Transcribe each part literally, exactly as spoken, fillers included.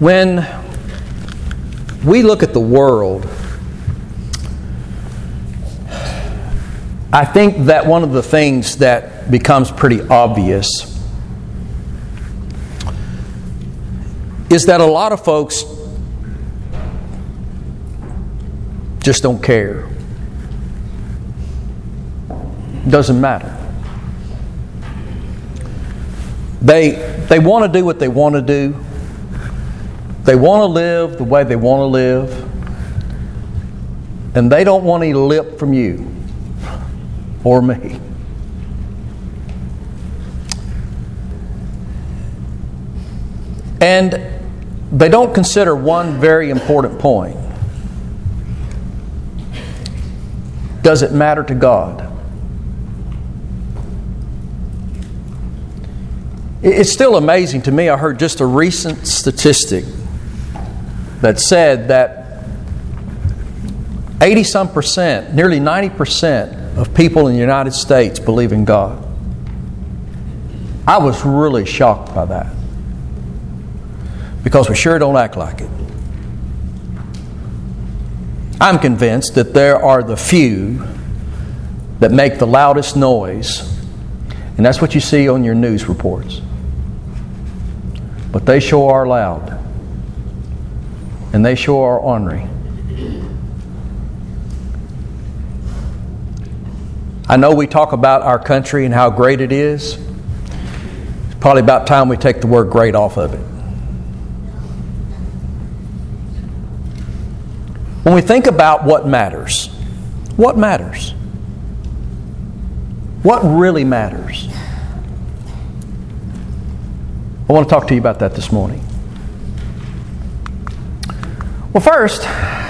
When we look at the world, I think that one of the things that becomes pretty obvious is that a lot of folks just don't care. Doesn't matter. They they want to do what they want to do. They want to live the way they want to live. And they don't want any lip from you or me. And they don't consider one very important point. Does it matter to God? It's still amazing to me. I heard just a recent statistic that said that eighty some percent, nearly ninety percent of people in the United States believe in God. I was really shocked by that, because we sure don't act like it. I'm convinced that there are the few that make the loudest noise, and that's what you see on your news reports. But they sure are loud, and they sure are ornery. I know we talk about our country and how great it is. It's probably about time we take the word great off of it. When we think about what matters, what matters? What really matters? I want to talk to you about that this morning. Well, first,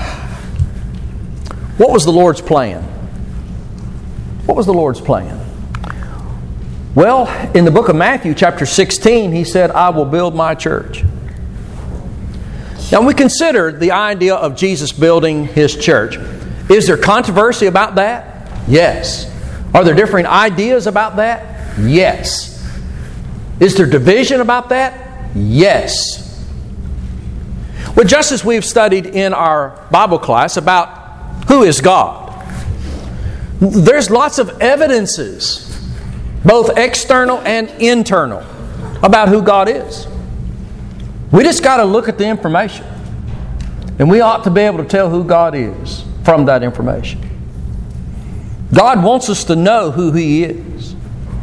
what was the Lord's plan? What was the Lord's plan? Well, in the book of Matthew, chapter sixteen, He said, I will build my church. Now, we considered the idea of Jesus building His church. Is there controversy about that? Yes. Are there different ideas about that? Yes. Is there division about that? Yes. Well, just as we've studied in our Bible class about who is God, there's lots of evidences, both external and internal, about who God is. We just got to look at the information. And we ought to be able to tell who God is from that information. God wants us to know who He is.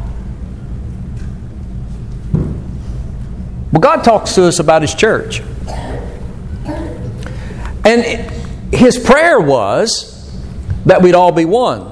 Well, God talks to us about His church. And His prayer was that we'd all be one.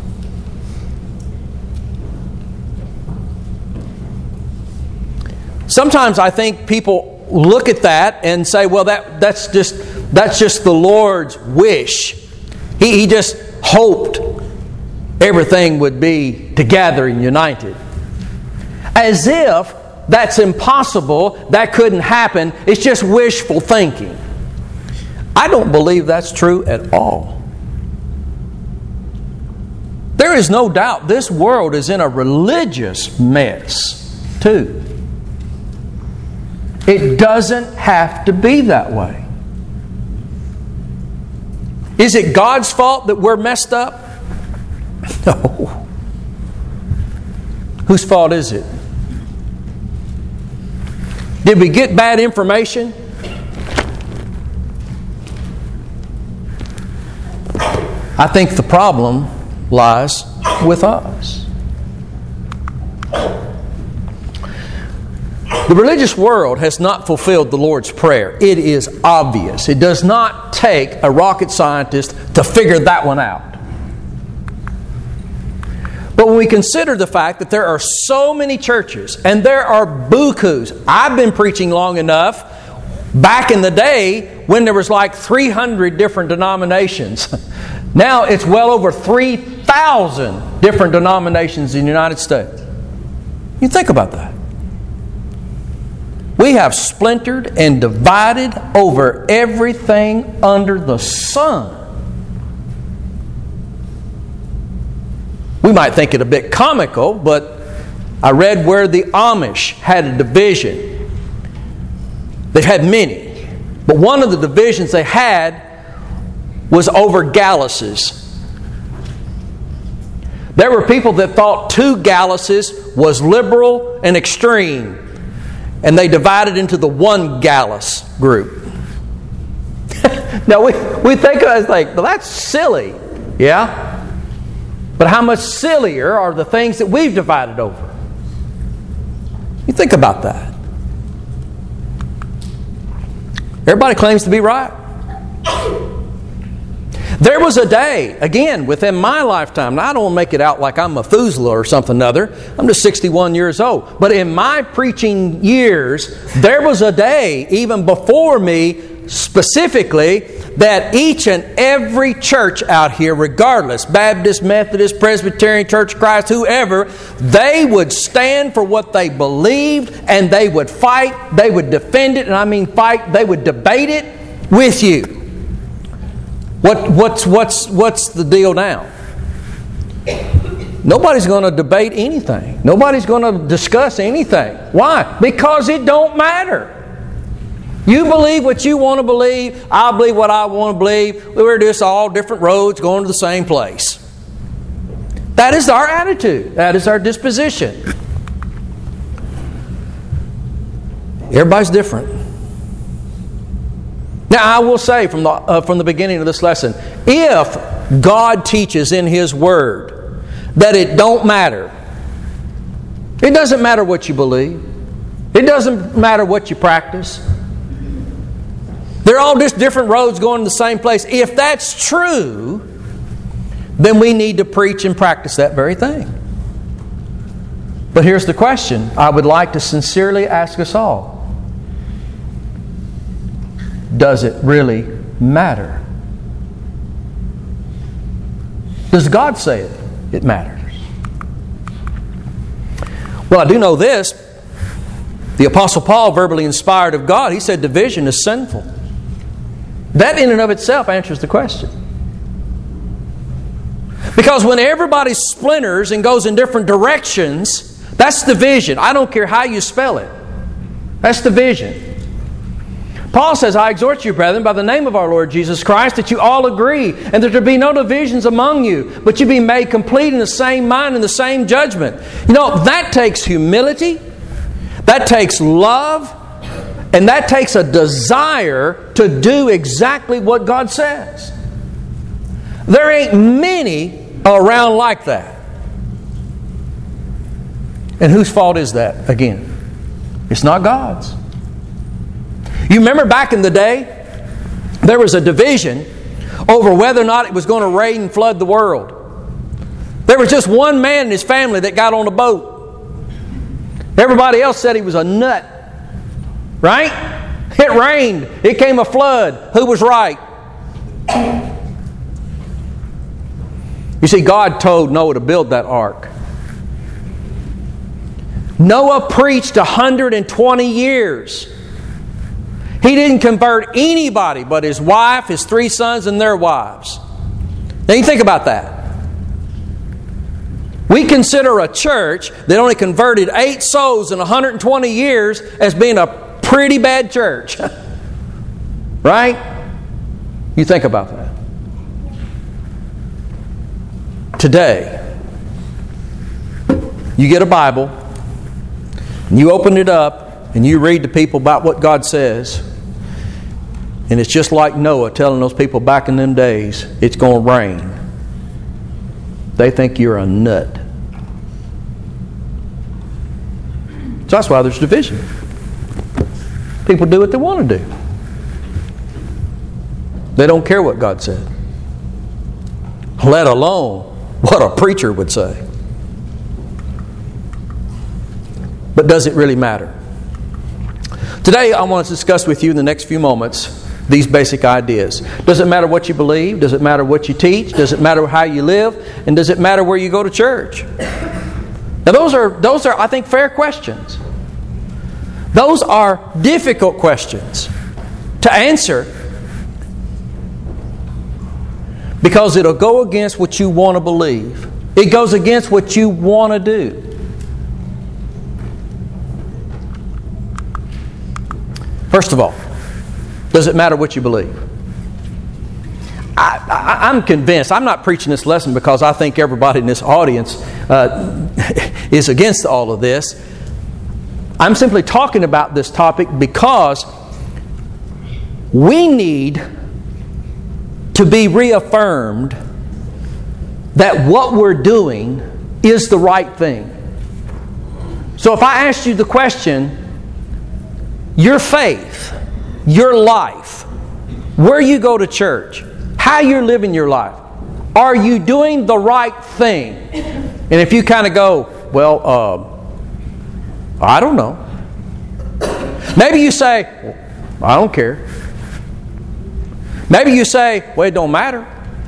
Sometimes I think people look at that and say, well, that, that's just that's just the Lord's wish. He, he just hoped everything would be together and united. As if that's impossible, that couldn't happen. It's just wishful thinking. I don't believe that's true at all. There is no doubt this world is in a religious mess, too. It doesn't have to be that way. Is it God's fault that we're messed up? No. Whose fault is it? Did we get bad information? I think the problem lies with us. The religious world has not fulfilled the Lord's Prayer. It is obvious. It does not take a rocket scientist to figure that one out. But when we consider the fact that there are so many churches, and there are bukus. I've been preaching long enough, back in the day, when there was like three hundred different denominations. Now it's well over three thousand different denominations in the United States. You think about that. We have splintered and divided over everything under the sun. We might think it a bit comical, but I read where the Amish had a division. They've had many. But one of the divisions they had was over Galluses. There were people that thought two Galluses was liberal and extreme, and they divided into the one Gallus group. Now we, we think of it as like, well, that's silly. Yeah? But how much sillier are the things that we've divided over? You think about that. Everybody claims to be right. There was a day, again, within my lifetime, now I don't want to make it out like I'm Methuselah or something other. I'm just sixty-one years old. But in my preaching years, there was a day, even before me specifically, that each and every church out here, regardless, Baptist, Methodist, Presbyterian, Church of Christ, whoever, they would stand for what they believed, and they would fight, they would defend it, and I mean fight, they would debate it with you. What, what's, what's, what's the deal now? Nobody's going to debate anything. Nobody's going to discuss anything. Why? Because it don't matter. You believe what you want to believe. I believe what I want to believe. We're just all different roads going to the same place. That is our attitude. That is our disposition. Everybody's different. Now, I will say from the, uh, from the beginning of this lesson, if God teaches in His Word that it don't matter, it doesn't matter what you believe, it doesn't matter what you practice, they're all just different roads going to the same place. If that's true, then we need to preach and practice that very thing. But here's the question I would like to sincerely ask us all. Does it really matter? Does God say it? It matters. Well, I do know this. The Apostle Paul, verbally inspired of God, he said division is sinful. That in and of itself answers the question. Because when everybody splinters and goes in different directions, that's division. I don't care how you spell it. That's division. Paul says, I exhort you, brethren, by the name of our Lord Jesus Christ, that you all agree, and that there be no divisions among you, but you be made complete in the same mind and the same judgment. You know, that takes humility, that takes love, and that takes a desire to do exactly what God says. There ain't many around like that. And whose fault is that? Again, it's not God's. You remember back in the day, there was a division over whether or not it was going to rain and flood the world. There was just one man and his family that got on a boat. Everybody else said he was a nut. Right? It rained. It came a flood. Who was right? You see, God told Noah to build that ark. Noah preached one hundred twenty years. He didn't convert anybody but his wife, his three sons, and their wives. Now you think about that. We consider a church that only converted eight souls in one hundred twenty years as being a pretty bad church. Right? You think about that. Today, you get a Bible, and you open it up, and you read to people about what God says. And it's just like Noah telling those people back in them days, it's going to rain. They think you're a nut. So that's why there's division. People do what they want to do. They don't care what God said. Let alone what a preacher would say. But does it really matter? Today I want to discuss with you in the next few moments these basic ideas. Does it matter what you believe? Does it matter what you teach? Does it matter how you live? And does it matter where you go to church? Now those are, those are, I think, fair questions. Those are difficult questions to answer because it'll go against what you want to believe. It goes against what you want to do. First of all, Does it matter what you believe? I, I, I'm convinced. I'm not preaching this lesson because I think everybody in this audience uh, is against all of this. I'm simply talking about this topic because we need to be reaffirmed that what we're doing is the right thing. So if I asked you the question, your faith, your life, where you go to church, how you're living your life, are you doing the right thing? And if you kind of go, well, uh, I don't know. Maybe you say, well, I don't care. Maybe you say, well, it don't matter.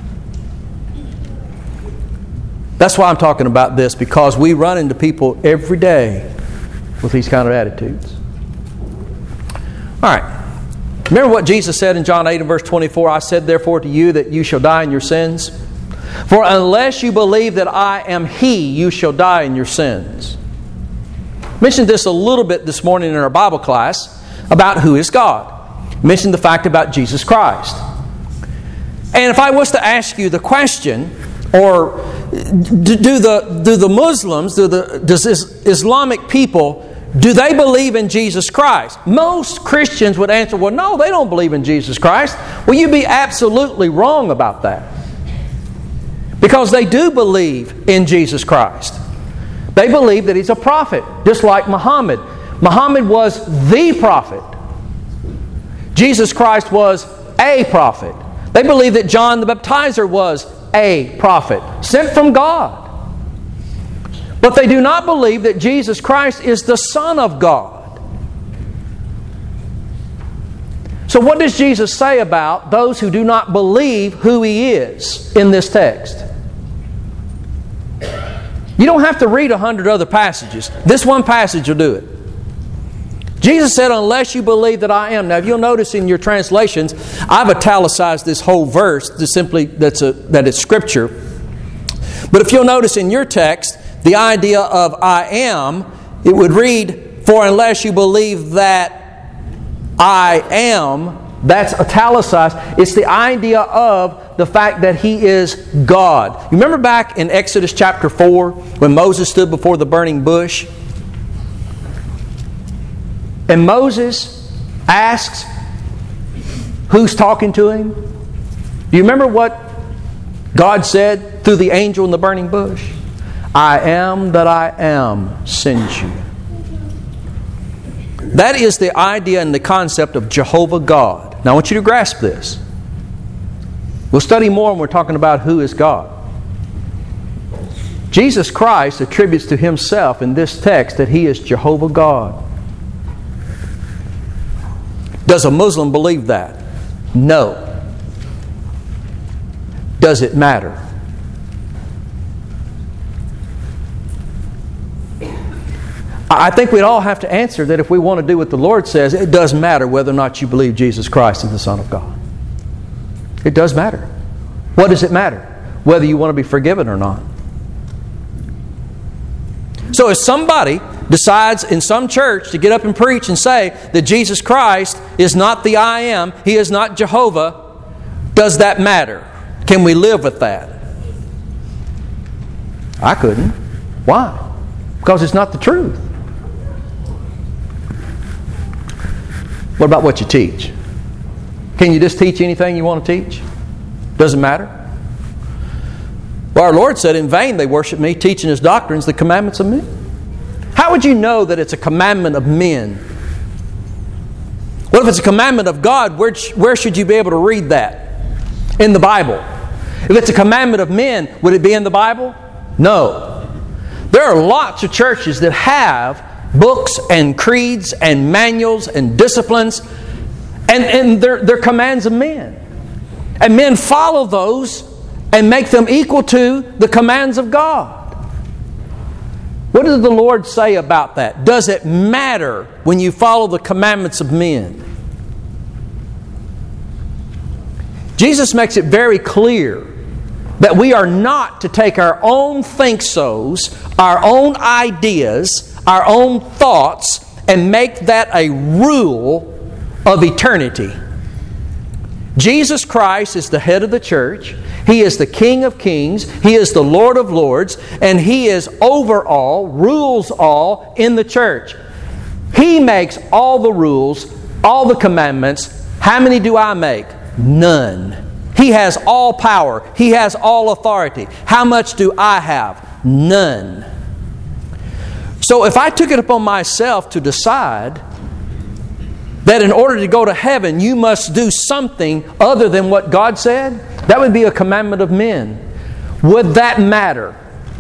That's why I'm talking about this, because we run into people every day with these kind of attitudes. All right. Remember what Jesus said in John eight and verse twenty-four, I said therefore to you that you shall die in your sins. For unless you believe that I am He, you shall die in your sins. I mentioned this a little bit this morning in our Bible class about who is God. I mentioned the fact about Jesus Christ. And if I was to ask you the question, or do the, do the Muslims, do the, does this Islamic people, do they believe in Jesus Christ? Most Christians would answer, well, no, they don't believe in Jesus Christ. Well, you'd be absolutely wrong about that. Because they do believe in Jesus Christ. They believe that He's a prophet, just like Muhammad. Muhammad was the prophet. Jesus Christ was a prophet. They believe that John the Baptizer was a prophet, sent from God. But they do not believe that Jesus Christ is the Son of God. So what does Jesus say about those who do not believe who He is in this text? You don't have to read a hundred other passages. This one passage will do it. Jesus said, unless you believe that I am. Now, if you'll notice in your translations, I've italicized this whole verse to simply that's a, that it's Scripture. But if you'll notice in your text, the idea of I am, it would read, for unless you believe that I am, that's italicized. It's the idea of the fact that He is God. You remember back in Exodus chapter four, when Moses stood before the burning bush? And Moses asks, who's talking to him? Do you remember what God said through the angel in the burning bush? I am that I am sends you. That is the idea and the concept of Jehovah God. Now I want you to grasp this. We'll study more when we're talking about who is God. Jesus Christ attributes to Himself in this text that He is Jehovah God. Does a Muslim believe that? No. Does it matter? I think we'd all have to answer that if we want to do what the Lord says, it does matter whether or not you believe Jesus Christ is the Son of God. It does matter. What does it matter? Whether you want to be forgiven or not. So if somebody decides in some church to get up and preach and say that Jesus Christ is not the I am, He is not Jehovah, does that matter? Can we live with that? I couldn't. Why? Because it's not the truth. What about what you teach? Can you just teach anything you want to teach? Doesn't matter. Well, our Lord said, in vain they worship me, teaching His doctrines, the commandments of men. How would you know that it's a commandment of men? Well, if it's a commandment of God, where, where should you be able to read that? In the Bible. If it's a commandment of men, would it be in the Bible? No. There are lots of churches that have books and creeds and manuals and disciplines, and, and they're, they're commands of men. And men follow those and make them equal to the commands of God. What does the Lord say about that? Does it matter when you follow the commandments of men? Jesus makes it very clear that we are not to take our own think-sos, our own ideas, our own thoughts, and make that a rule of eternity. Jesus Christ is the head of the church. He is the King of kings. He is the Lord of lords. And He is over all, rules all in the church. He makes all the rules, all the commandments. How many do I make? None. He has all power. He has all authority. How much do I have? None. So if I took it upon myself to decide that in order to go to heaven you must do something other than what God said, that would be a commandment of men. Would that matter?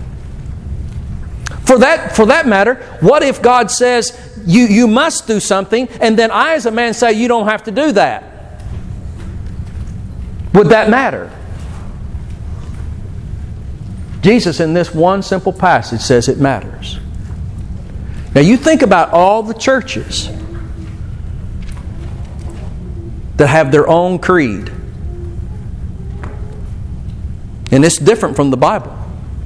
For that, for that matter, what if God says you, you must do something, and then I as a man say you don't have to do that? Would that matter? Jesus in this one simple passage says it matters. Now you think about all the churches that have their own creed. And it's different from the Bible.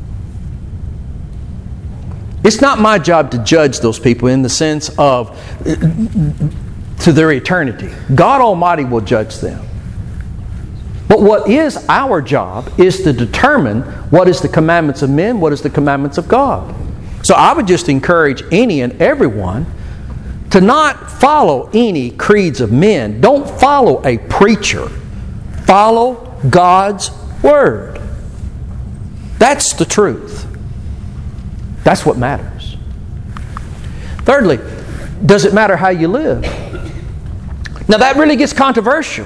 It's not my job to judge those people in the sense of to their eternity. God Almighty will judge them. But what is our job is to determine what is the commandments of men, what is the commandments of God. So I would just encourage any and everyone to not follow any creeds of men. Don't follow a preacher. Follow God's Word. That's the truth. That's what matters. Thirdly, does it matter how you live? Now that really gets controversial.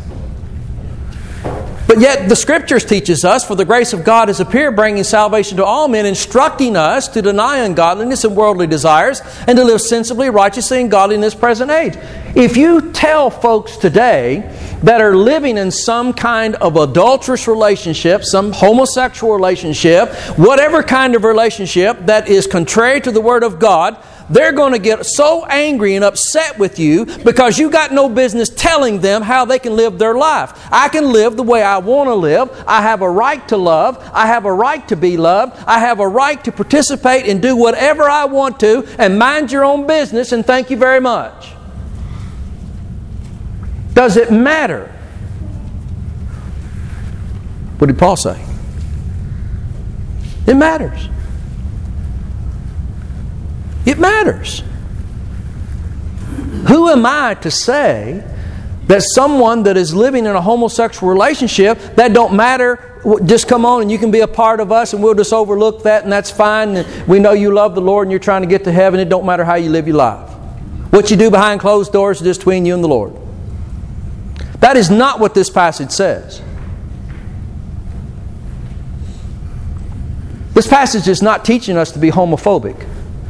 But yet the Scriptures teaches us, for the grace of God has appeared, bringing salvation to all men, instructing us to deny ungodliness and worldly desires, and to live sensibly, righteously, and godly in this present age. If you tell folks today that are living in some kind of adulterous relationship, some homosexual relationship, whatever kind of relationship that is contrary to the Word of God, they're going to get so angry and upset with you because you got no business telling them how they can live their life. I can live the way I want to live. I have a right to love. I have a right to be loved. I have a right to participate and do whatever I want to, and mind your own business, and thank you very much. Does it matter? What did Paul say? It matters. It matters. Who am I to say that someone that is living in a homosexual relationship, that don't matter, just come on and you can be a part of us and we'll just overlook that and that's fine. And we know you love the Lord and you're trying to get to heaven. It don't matter how you live your life. What you do behind closed doors is just between you and the Lord. That is not what this passage says. This passage is not teaching us to be homophobic.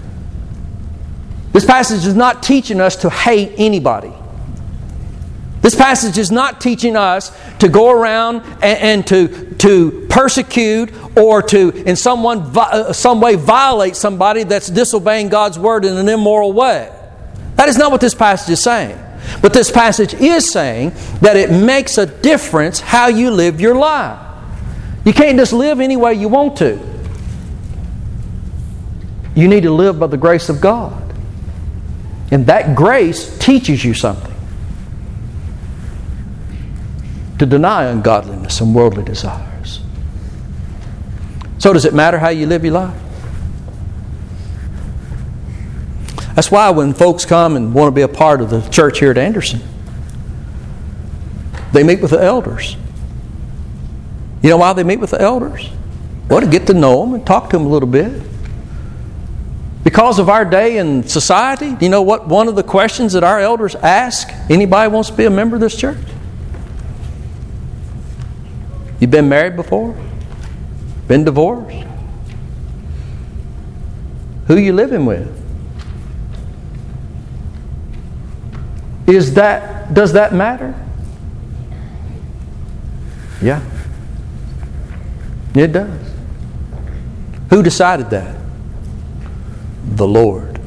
This passage is not teaching us to hate anybody. This passage is not teaching us to go around and, and to, to persecute or to in someone, some way violate somebody that's disobeying God's Word in an immoral way. That is not what this passage is saying. But this passage is saying that it makes a difference how you live your life. You can't just live any way you want to. You need to live by the grace of God. And that grace teaches you something. To deny ungodliness and worldly desires. So does it matter how you live your life? That's why when folks come and want to be a part of the church here at Anderson, they meet with the elders. You know why they meet with the elders? Well, to get to know them and talk to them a little bit. Because of our day in society, you know what one of the questions that our elders ask anybody wants to be a member of this church? You been married before? Been divorced? Who you living with? Is that, does that matter? Yeah. It does. Who decided that? The Lord.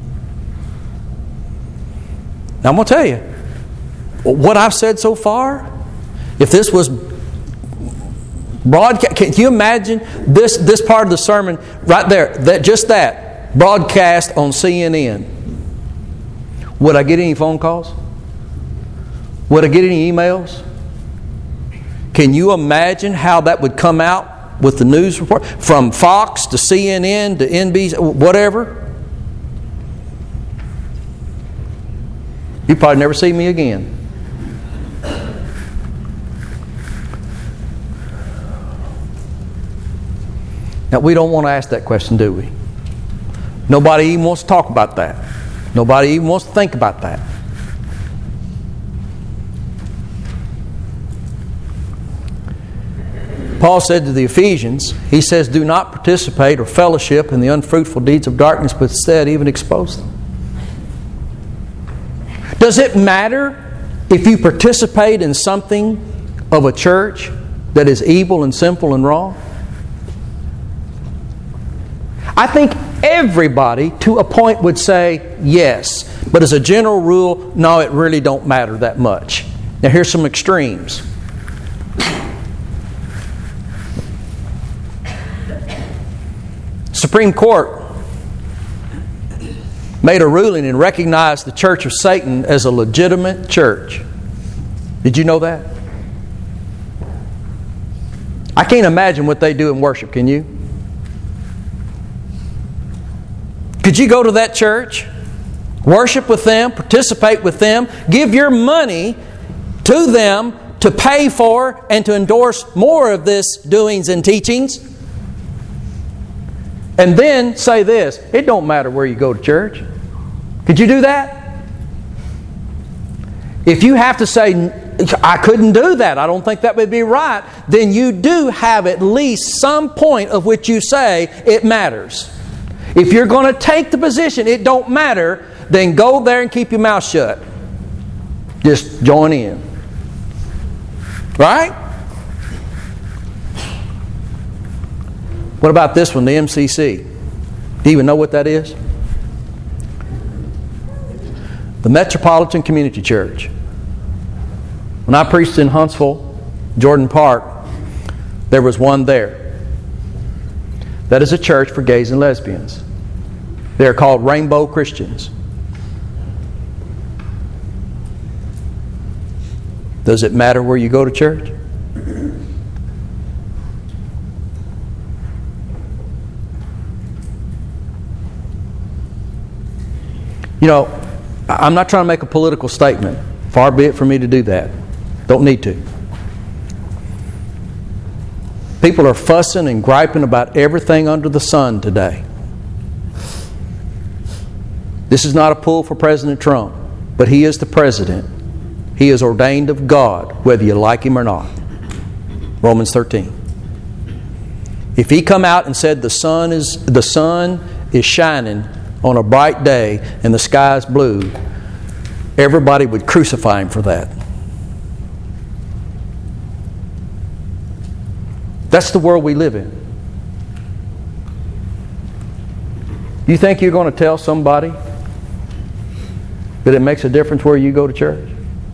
Now I'm going to tell you, what I've said so far, if this was broadcast, can you imagine this, this part of the sermon right there, that just that, broadcast on C N N? Would I get any phone calls? Would I get any emails? Can you imagine how that would come out with the news report? From Fox to C N N to N B C, whatever. You probably never see me again. Now, we don't want to ask that question, do we? Nobody even wants to talk about that. Nobody even wants to think about that. Paul said to the Ephesians, he says, do not participate or fellowship in the unfruitful deeds of darkness, but instead even expose them. Does it matter if you participate in something of a church that is evil and sinful and wrong? I think everybody to a point would say yes. But as a general rule, no, it really don't matter that much. Now here's some extremes. Supreme Court made a ruling and recognized the Church of Satan as a legitimate church. Did you know that? I can't imagine what they do in worship, can you? Could you go to that church, worship with them, participate with them, give your money to them to pay for and to endorse more of this doings and teachings, and then say this, it don't matter where you go to church? Could you do that? If you have to say, I couldn't do that, I don't think that would be right, then you do have at least some point of which you say it matters. If you're going to take the position, it don't matter, then go there and keep your mouth shut. Just join in. Right? What about this one, the M C C? Do you even know what that is? The Metropolitan Community Church. When I preached in Huntsville, Jordan Park, there was one there. That is a church for gays and lesbians. They are called Rainbow Christians. Does it matter where you go to church? You know, I'm not trying to make a political statement. Far be it for me to do that. Don't need to. People are fussing and griping about everything under the sun today. This is not a pull for President Trump, but he is the president. He is ordained of God, whether you like him or not. Romans thirteen. If he come out and said the sun is the sun is shining on a bright day and the sky is blue, everybody would crucify him for that. That's the world we live in. You think you're going to tell somebody that it makes a difference where you go to church?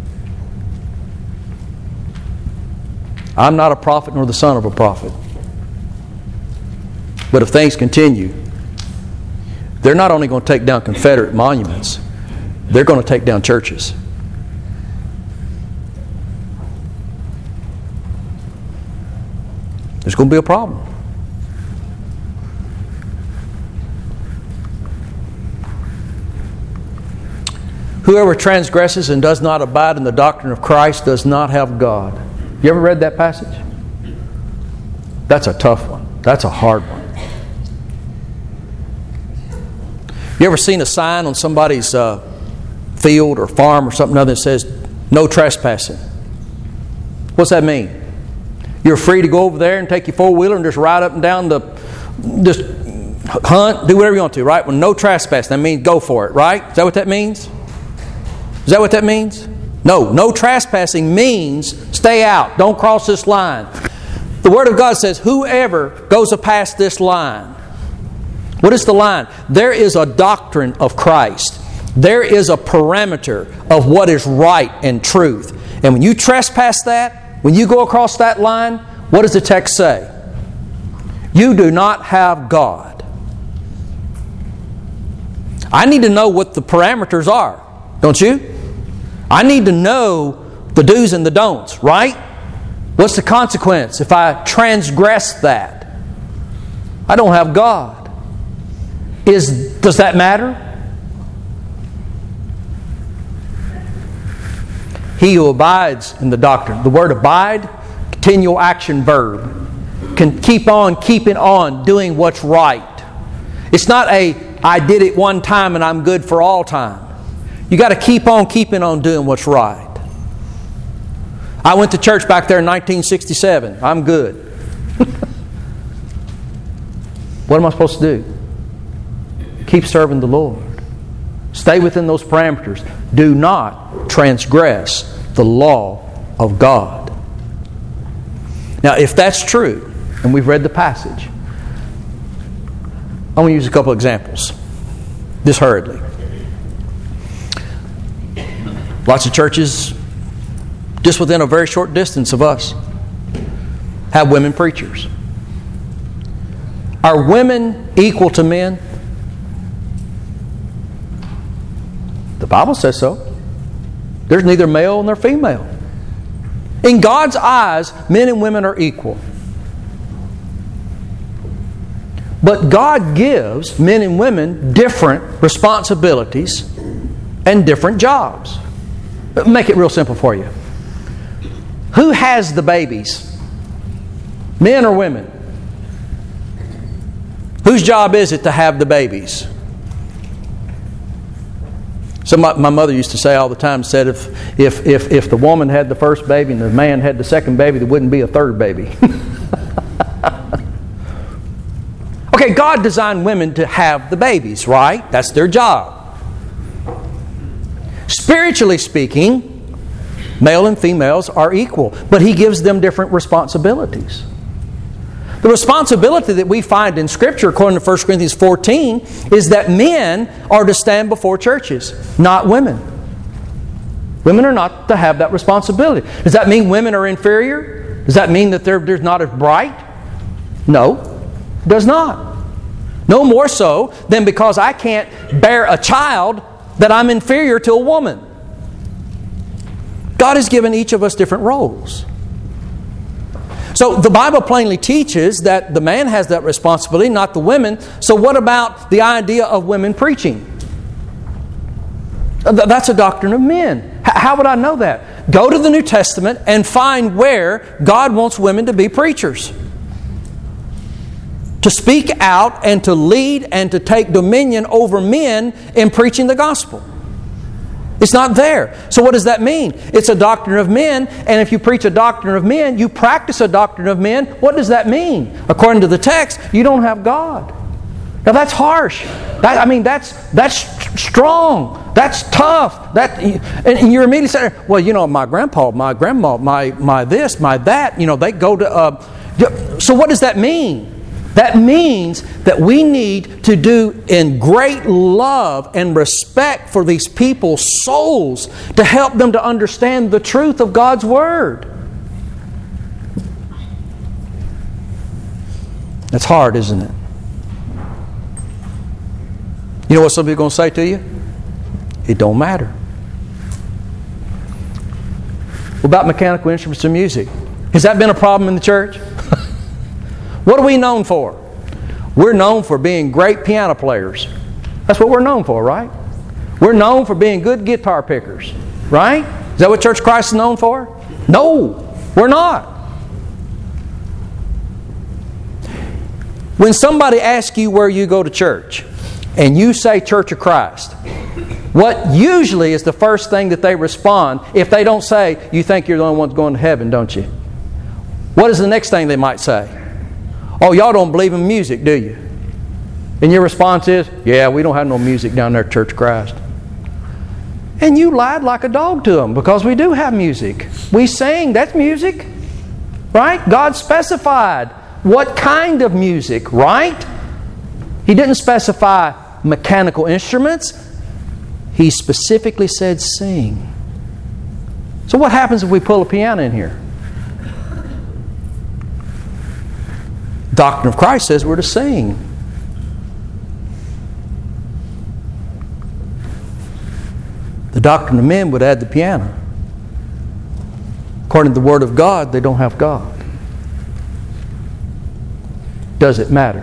I'm not a prophet nor the son of a prophet. But if things continue, they're not only going to take down Confederate monuments, they're going to take down churches. There's going to be a problem. Whoever transgresses and does not abide in the doctrine of Christ does not have God. You ever read that passage? That's a tough one. That's a hard one. You ever seen a sign on somebody's uh, field or farm or something other that says, no trespassing? What's that mean? You're free to go over there and take your four-wheeler and just ride up and down the, just hunt, do whatever you want to, right? Well, no trespassing, that means go for it, right? Is that what that means? Is that what that means? No, no trespassing means stay out. Don't cross this line. The Word of God says, whoever goes past this line. What is the line? There is a doctrine of Christ. There is a parameter of what is right and truth. And when you trespass that, when you go across that line, what does the text say? You do not have God. I need to know what the parameters are, don't you? I need to know the do's and the don'ts, right? What's the consequence if I transgress that? I don't have God. Is, does that matter? He who abides in the doctrine. The word abide, continual action verb. Can keep on keeping on doing what's right. It's not a, I did it one time and I'm good for all time. You got to keep on keeping on doing what's right. I went to church back there in nineteen sixty-seven. I'm good. What am I supposed to do? Keep serving the Lord. Stay within those parameters. Do not transgress the law of God. Now, if that's true, and we've read the passage, I'm going to use a couple examples, just hurriedly. Lots of churches, just within a very short distance of us, have women preachers. Are women equal to men? The Bible says so. There's neither male nor female. In God's eyes, men and women are equal. But God gives men and women different responsibilities and different jobs. Make it real simple for you. Who has the babies? Men or women? Whose job is it to have the babies? So my, my mother used to say all the time, said if, if, if, if the woman had the first baby and the man had the second baby, there wouldn't be a third baby. Okay, God designed women to have the babies, right? That's their job. Spiritually speaking, male and females are equal, but He gives them different responsibilities. The responsibility that we find in Scripture, according to First Corinthians fourteen, is that men are to stand before churches, not women. Women are not to have that responsibility. Does that mean women are inferior? Does that mean that they're, they're not as bright? No, it does not. No more so than because I can't bear a child that I'm inferior to a woman. God has given each of us different roles. So the Bible plainly teaches that the man has that responsibility, not the women. So what about the idea of women preaching? That's a doctrine of men. How would I know that? Go to the New Testament and find where God wants women to be preachers. To speak out and to lead and to take dominion over men in preaching the gospel. It's not there. So what does that mean? It's a doctrine of men, and if you preach a doctrine of men, you practice a doctrine of men. What does that mean? According to the text, you don't have God. Now that's harsh. That, I mean, that's that's strong. That's tough. That and, and you're immediately saying, well, you know, my grandpa, my grandma, my my this, my that. You know, they go to. Uh, so what does that mean? That means that we need to do in great love and respect for these people's souls to help them to understand the truth of God's Word. That's hard, isn't it? You know what some people are going to say to you? It don't matter. What about mechanical instruments and music? Has that been a problem in the church? What are we known for? We're known for being great piano players. That's what we're known for, right? We're known for being good guitar pickers, right? Is that what Church of Christ is known for? No, we're not. When somebody asks you where you go to church, and you say Church of Christ, what usually is the first thing that they respond, if they don't say, you think you're the only one going to heaven, don't you? What is the next thing they might say? Oh, y'all don't believe in music, do you? And your response is, yeah, we don't have no music down there at Church of Christ. And you lied like a dog to them, because we do have music. We sing, that's music. Right? God specified what kind of music, right? He didn't specify mechanical instruments. He specifically said sing. So what happens if we pull a piano in here? Doctrine of Christ says we're to sing. The doctrine of men would add the piano. according to the Word of God, they don't have God. Does it matter?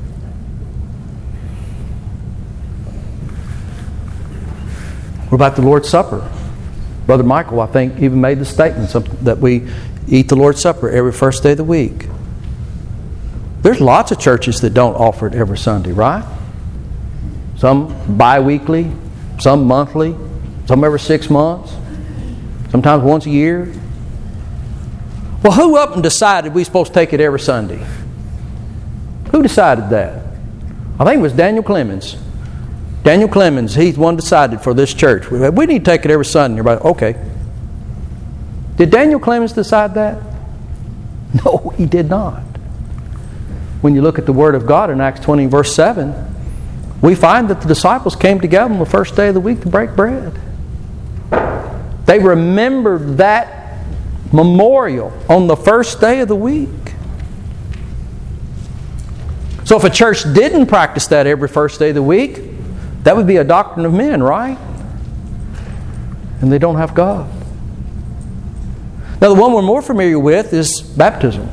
What about the Lord's Supper? Brother Michael, I think, even made the statement that we eat the Lord's Supper every first day of the week. There's lots of churches that don't offer it every Sunday, right? Some bi-weekly, some monthly, some every six months, sometimes once a year. Well, who up and decided we're supposed to take it every Sunday? Who decided that? I think it was Daniel Clemens. Daniel Clemens, he's the one decided for this church. We need to take it every Sunday. Everybody, okay. Did Daniel Clemens decide that? No, he did not. When you look at the Word of God in Acts twenty, verse seven, we find that the disciples came together on the first day of the week to break bread. They remembered that memorial on the first day of the week. So if a church didn't practice that every first day of the week, that would be a doctrine of men, right? And they don't have God. Now the one we're more familiar with is baptism.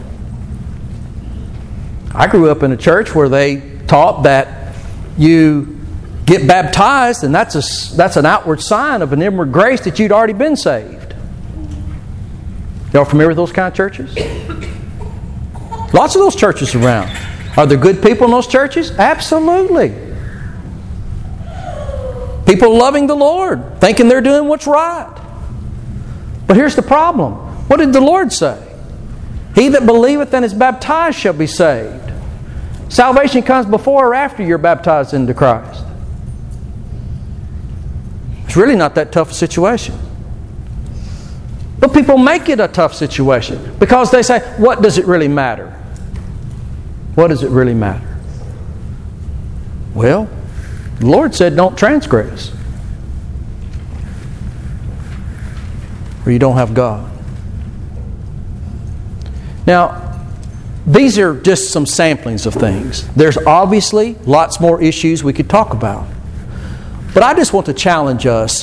I grew up in a church where they taught that you get baptized and that's a, that's an outward sign of an inward grace that you'd already been saved. Y'all familiar with those kind of churches? Lots of those churches around. Are there good people in those churches? Absolutely. People loving the Lord, thinking they're doing what's right. But here's the problem. What did the Lord say? He that believeth and is baptized shall be saved. Salvation comes before or after you're baptized into Christ. It's really not that tough a situation. But people make it a tough situation because they say, what does it really matter? What does it really matter? Well, the Lord said don't transgress, or you don't have God. Now, these are just some samplings of things. There's obviously lots more issues we could talk about. But I just want to challenge us.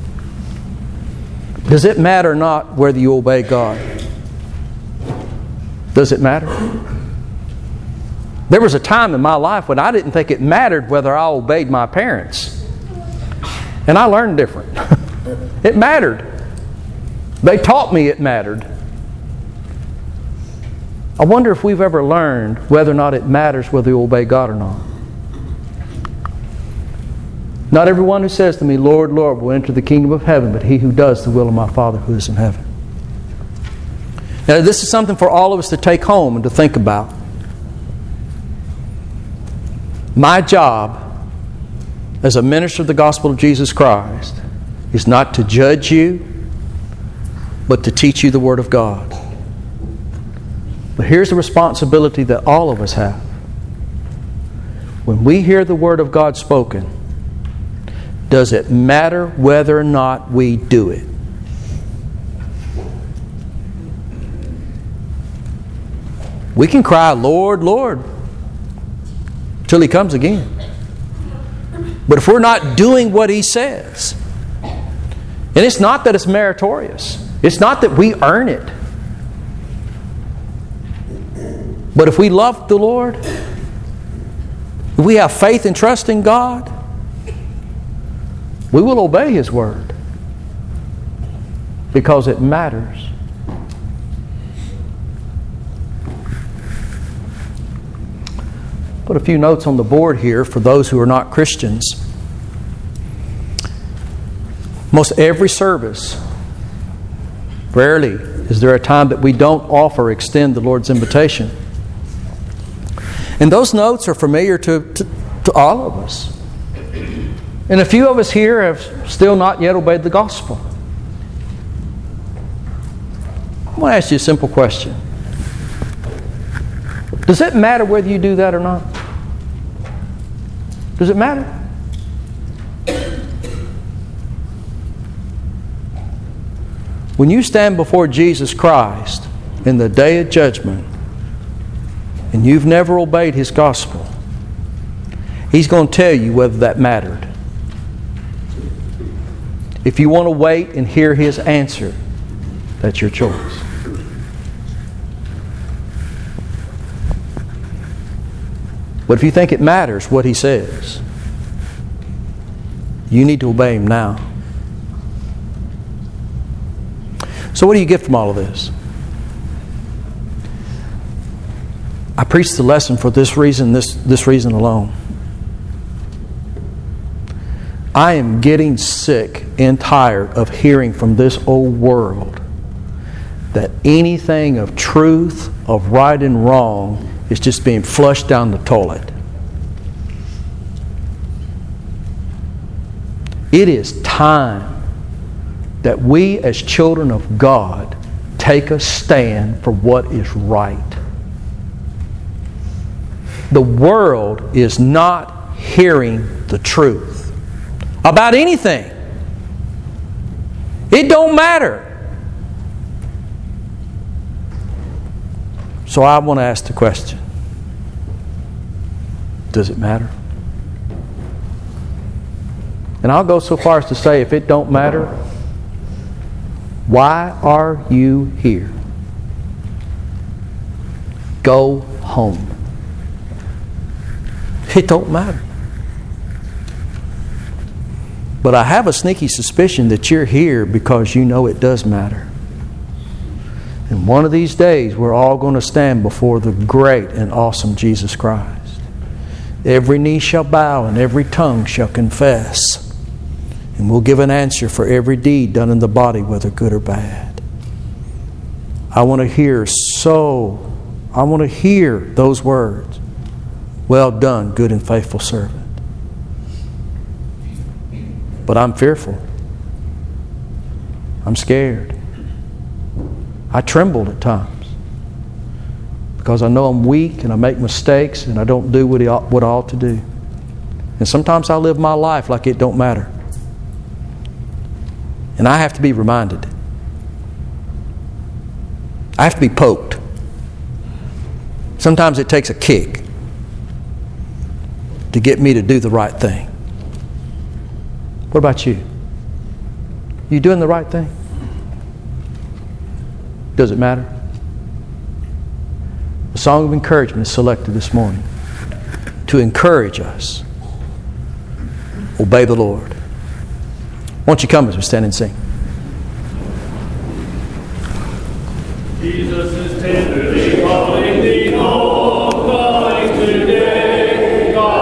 Does it matter not whether you obey God? Does it matter? There was a time in my life when I didn't think it mattered whether I obeyed my parents. And I learned different. It mattered. They taught me it mattered. I wonder if we've ever learned whether or not it matters whether you obey God or not. Not everyone who says to me, Lord, Lord, will enter the kingdom of heaven, but he who does the will of my Father who is in heaven. Now, this is something for all of us to take home and to think about. My job as a minister of the gospel of Jesus Christ is not to judge you, but to teach you the Word of God. But here's the responsibility that all of us have. When we hear the Word of God spoken, does it matter whether or not we do it? We can cry, Lord, Lord, till He comes again. But if we're not doing what He says, and it's not that it's meritorious, it's not that we earn it, but if we love the Lord, if we have faith and trust in God, we will obey His Word because it matters. Put a few notes on the board here for those who are not Christians. Most every service, rarely is there a time that we don't offer, extend the Lord's invitation. And those notes are familiar to, to, to all of us. And a few of us here have still not yet obeyed the gospel. I want to ask you a simple question. Does it matter whether you do that or not? Does it matter? When you stand before Jesus Christ in the day of judgment and you've never obeyed His gospel, He's going to tell you whether that mattered. If you want to wait and hear His answer, That's your choice. But if you think it matters what He says, you need to obey Him now. So what do you get from all of this? I preached the lesson for this reason, this, this reason alone. I am getting sick and tired of hearing from this old world that anything of truth, of right and wrong, is just being flushed down the toilet. It is time that we as children of God take a stand for what is right. The world is not hearing the truth about anything. It don't matter. So I want to ask the question, does it matter? And I'll go so far as to say, if it don't matter, why are you here? Go home. It don't matter. But I have a sneaky suspicion that you're here because you know it does matter. And one of these days, we're all going to stand before the great and awesome Jesus Christ. Every knee shall bow and every tongue shall confess. And we'll give an answer for every deed done in the body, whether good or bad. I want to hear so, I want to hear those words. Well done, good and faithful servant. But I'm fearful. I'm scared. I trembled at times because I know I'm weak and I make mistakes and I don't do what I ought, what I ought to do. And sometimes I live my life like it don't matter. And I have to be reminded. I have to be poked. Sometimes it takes a kick to get me to do the right thing. What about you? You doing the right thing? Does it matter? A song of encouragement is selected this morning to encourage us. Obey the Lord. Won't you come as we stand and sing? Jesus is tenderly calling.